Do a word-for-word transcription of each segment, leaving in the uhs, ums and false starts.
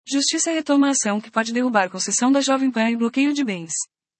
Justiça retoma a ação que pode derrubar concessão da Jovem Pan e bloqueio de bens.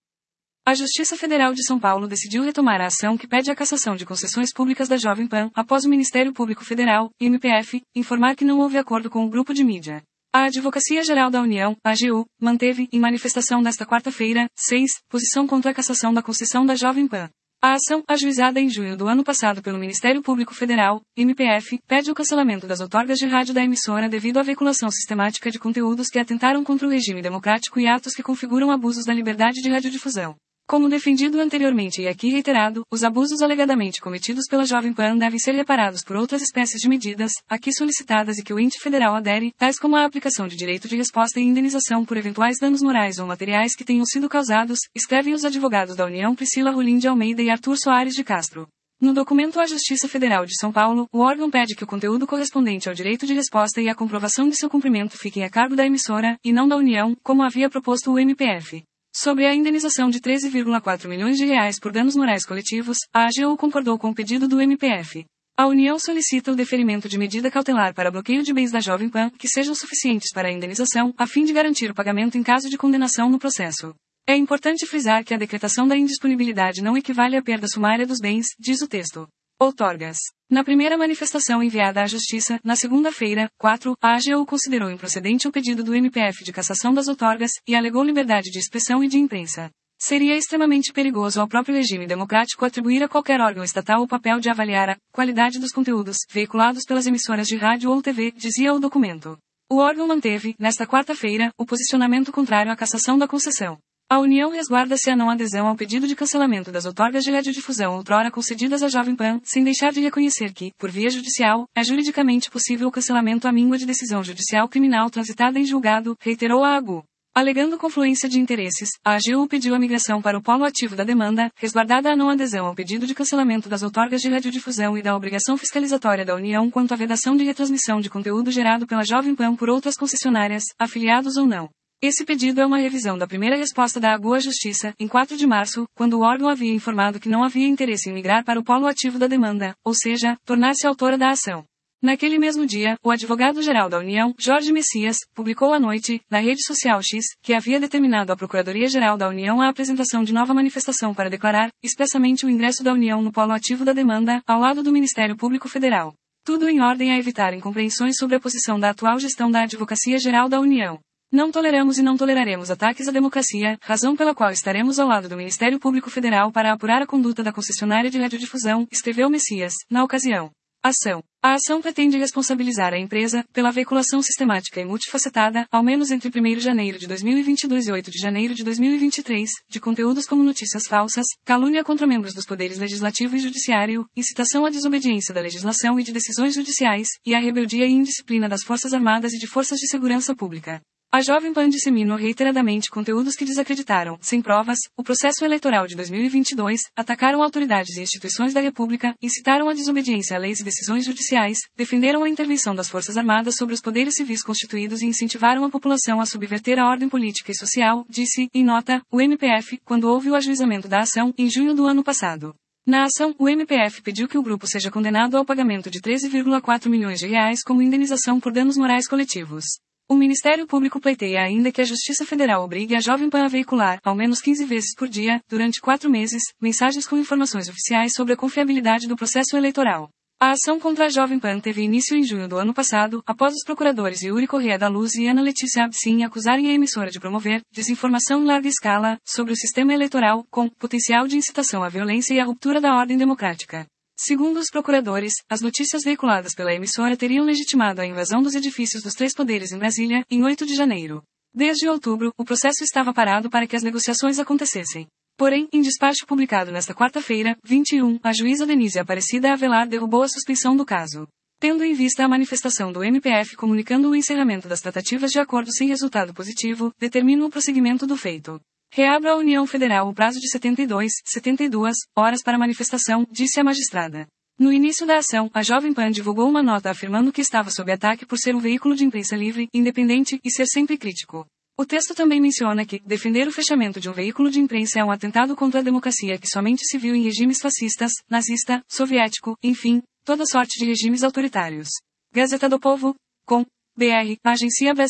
A Justiça Federal de São Paulo decidiu retomar a ação que pede a cassação de concessões públicas da Jovem Pan, após o Ministério Público Federal, M P F, informar que não houve acordo com o grupo de mídia. A Advocacia Geral da União, A G U, manteve, em manifestação nesta quarta-feira, seis, posição contra a cassação da concessão da Jovem Pan. A ação, ajuizada em junho do ano passado pelo Ministério Público Federal, M P F, pede o cancelamento das outorgas de rádio da emissora devido à veiculação sistemática de conteúdos que atentaram contra o regime democrático e atos que configuram abusos da liberdade de radiodifusão. Como defendido anteriormente e aqui reiterado, os abusos alegadamente cometidos pela Jovem Pan devem ser reparados por outras espécies de medidas, aqui solicitadas e que o ente federal adere, tais como a aplicação de direito de resposta e indenização por eventuais danos morais ou materiais que tenham sido causados, escrevem os advogados da União Priscila Rolim de Almeida e Arthur Soares de Castro. No documento à Justiça Federal de São Paulo, o órgão pede que o conteúdo correspondente ao direito de resposta e a comprovação de seu cumprimento fiquem a cargo da emissora, e não da União, como havia proposto o M P F. Sobre a indenização de treze vírgula quatro milhões de reais por danos morais coletivos, a A G U concordou com o pedido do M P F. A União solicita o deferimento de medida cautelar para bloqueio de bens da Jovem Pan, que sejam suficientes para a indenização, a fim de garantir o pagamento em caso de condenação no processo. É importante frisar que a decretação da indisponibilidade não equivale à perda sumária dos bens, diz o texto. Outorgas. Na primeira manifestação enviada à Justiça, na segunda-feira, quatro, a A G U considerou improcedente o pedido do M P F de cassação das outorgas, e alegou liberdade de expressão e de imprensa. Seria extremamente perigoso ao próprio regime democrático atribuir a qualquer órgão estatal o papel de avaliar a qualidade dos conteúdos veiculados pelas emissoras de rádio ou T V, dizia o documento. O órgão manteve, nesta quarta-feira, o posicionamento contrário à cassação da concessão. A União resguarda-se a não adesão ao pedido de cancelamento das outorgas de radiodifusão outrora concedidas à Jovem Pan, sem deixar de reconhecer que, por via judicial, é juridicamente possível o cancelamento à míngua de decisão judicial criminal transitada em julgado, reiterou a A G U. Alegando confluência de interesses, a A G U pediu a migração para o polo ativo da demanda, resguardada a não adesão ao pedido de cancelamento das outorgas de radiodifusão e da obrigação fiscalizatória da União quanto à vedação de retransmissão de conteúdo gerado pela Jovem Pan por outras concessionárias, afiliados ou não. Esse pedido é uma revisão da primeira resposta da A G U à Justiça, em quatro de março, quando o órgão havia informado que não havia interesse em migrar para o polo ativo da demanda, ou seja, tornar-se autora da ação. Naquele mesmo dia, o advogado-geral da União, Jorge Messias, publicou à noite, na rede social X, que havia determinado à Procuradoria-Geral da União a apresentação de nova manifestação para declarar, expressamente o ingresso da União no polo ativo da demanda, ao lado do Ministério Público Federal. Tudo em ordem a evitar incompreensões sobre a posição da atual gestão da Advocacia-Geral da União. Não toleramos e não toleraremos ataques à democracia, razão pela qual estaremos ao lado do Ministério Público Federal para apurar a conduta da concessionária de radiodifusão, escreveu Messias, na ocasião. Ação. A ação pretende responsabilizar a empresa, pela veiculação sistemática e multifacetada, ao menos entre primeiro de janeiro de dois mil e vinte e dois e oito de janeiro de dois mil e vinte e três, de conteúdos como notícias falsas, calúnia contra membros dos poderes legislativo e judiciário, incitação à desobediência da legislação e de decisões judiciais, e à rebeldia e indisciplina das Forças Armadas e de Forças de Segurança Pública. A Jovem Pan disseminou reiteradamente conteúdos que desacreditaram, sem provas, o processo eleitoral de dois mil e vinte e dois, atacaram autoridades e instituições da República, incitaram a desobediência a leis e decisões judiciais, defenderam a intervenção das Forças Armadas sobre os poderes civis constituídos e incentivaram a população a subverter a ordem política e social, disse, em nota, o M P F, quando houve o ajuizamento da ação, em junho do ano passado. Na ação, o M P F pediu que o grupo seja condenado ao pagamento de treze vírgula quatro milhões de reais como indenização por danos morais coletivos. O Ministério Público pleiteia ainda que a Justiça Federal obrigue a Jovem Pan a veicular, ao menos quinze vezes por dia, durante quatro meses, mensagens com informações oficiais sobre a confiabilidade do processo eleitoral. A ação contra a Jovem Pan teve início em junho do ano passado, após os procuradores Yuri Corrêa da Luz e Ana Letícia Absin acusarem a emissora de promover desinformação em larga escala sobre o sistema eleitoral, com potencial de incitação à violência e à ruptura da ordem democrática. Segundo os procuradores, as notícias veiculadas pela emissora teriam legitimado a invasão dos edifícios dos três poderes em Brasília, em oito de janeiro. Desde outubro, o processo estava parado para que as negociações acontecessem. Porém, em despacho publicado nesta quarta-feira, vinte e um, a juíza Denise Aparecida Avelar derrubou a suspensão do caso. Tendo em vista a manifestação do M P F comunicando o encerramento das tratativas de acordo sem resultado positivo, determina o prosseguimento do feito. Reabra a União Federal o prazo de setenta e dois, setenta e duas horas para manifestação, disse a magistrada. No início da ação, a Jovem Pan divulgou uma nota afirmando que estava sob ataque por ser um veículo de imprensa livre, independente e ser sempre crítico. O texto também menciona que defender o fechamento de um veículo de imprensa é um atentado contra a democracia que somente se viu em regimes fascistas, nazista, soviético, enfim, toda sorte de regimes autoritários. Gazeta do Povo, com B R, Agência Brasil,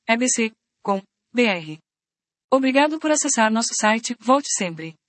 E B C ponto com ponto B R. Obrigado por acessar nosso site, volte sempre.